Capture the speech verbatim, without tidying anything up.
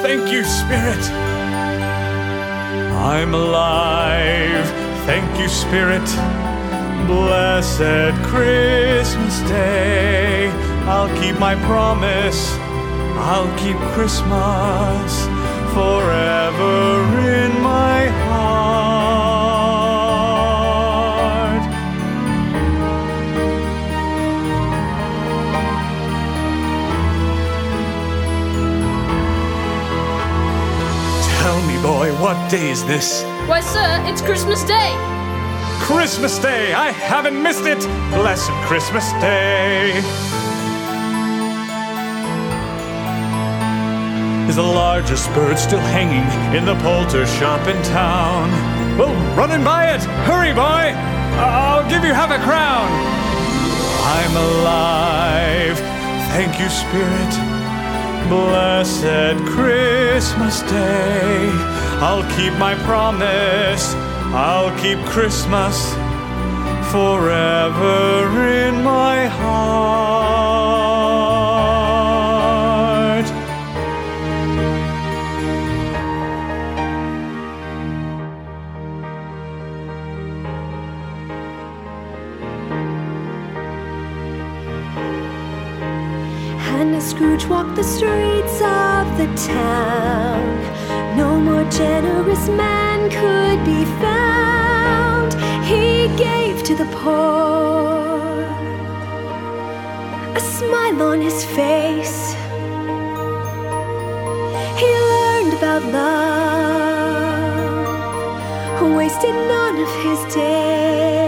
Thank you, Spirit. I'm alive. Thank you, Spirit. Blessed Christmas Day. I'll keep my promise. I'll keep Christmas forever in my heart. Tell me, boy, what day is this? Why, sir, it's Christmas Day. Christmas Day! I haven't missed it! Blessed Christmas Day! Is the largest bird still hanging in the poulter shop in town? Well, run and buy it! Hurry, boy! I'll give you half a crown! I'm alive! Thank you, Spirit! Blessed Christmas Day! I'll keep my promise! I'll keep Christmas forever in my heart. And as Scrooge walked the streets of the town, no more generous man could be found. He gave to the poor, a smile on his face. He learned about love, wasted none of his days.